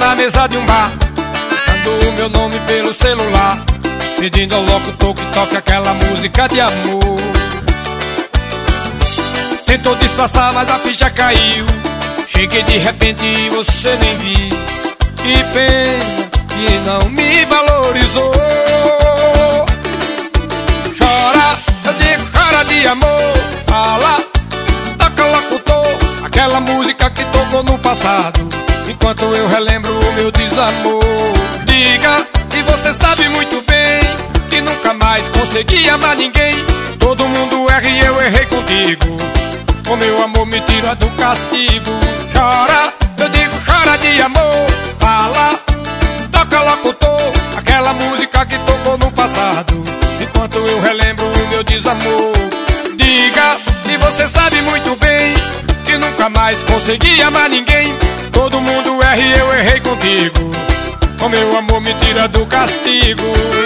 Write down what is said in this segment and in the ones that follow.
na mesa de um bar, gritando o meu nome pelo celular, pedindo ao locutor que toque aquela música de amor. Tentou disfarçar, mas a ficha caiu. Cheguei de repente e você nem viu. Que pena que não me valorizou. Chora, eu digo chora de amor. Fala, toca locutor, aquela música que tocou no passado, enquanto eu relembro o meu desamor. Diga, e você sabe muito bem que nunca mais consegui amar ninguém. Todo mundo erra e eu errei contigo. O meu amor me tira do castigo. Chora, eu digo chora de amor. Fala, toca locutor, aquela música que tocou no passado, enquanto eu relembro o meu desamor. Diga, e você sabe muito bem que nunca mais consegui amar ninguém. Todo mundo erra e eu errei contigo. O meu amor me tira do castigo.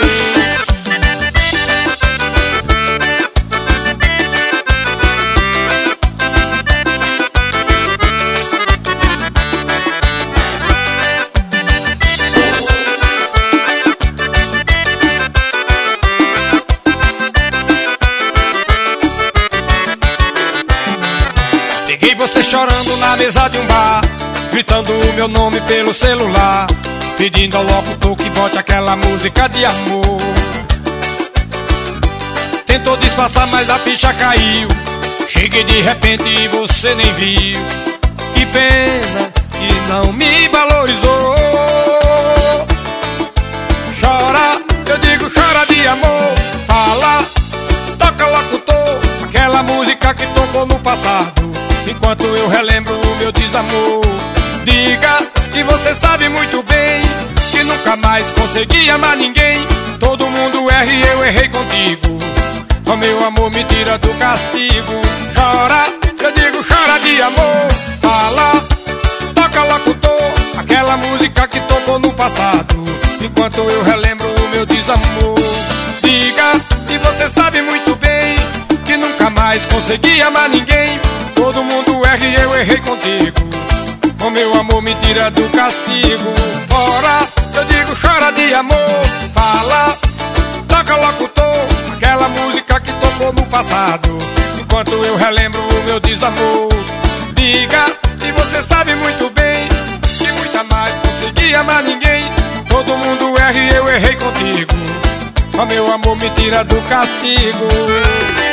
Peguei você chorando na mesa de um bar, gritando o meu nome pelo celular, pedindo ao locutor que bote aquela música de amor. Tentou disfarçar, mas a ficha caiu. Cheguei de repente e você nem viu. Que pena que não me valorizou. Chora, eu digo chora de amor. Fala, toca locutor, aquela música que tocou no passado, enquanto eu relembro o meu desamor. Diga, e você sabe muito bem que nunca mais consegui amar ninguém. Todo mundo erra e eu errei contigo. O meu amor me tira do castigo. Chora, eu digo chora de amor. Fala, toca locutor, aquela música que tocou no passado, enquanto eu relembro o meu desamor. Diga, e você sabe muito bem que nunca mais consegui amar ninguém. Todo mundo erra e eu errei contigo. O meu amor me tira do castigo. Fora, eu digo chora de amor. Fala, toca locutor, aquela música que tocou no passado, enquanto eu relembro o meu desamor. Diga, e você sabe muito bem que nunca mais consegui amar ninguém. Todo mundo erra e eu errei contigo. O meu amor me tira do castigo.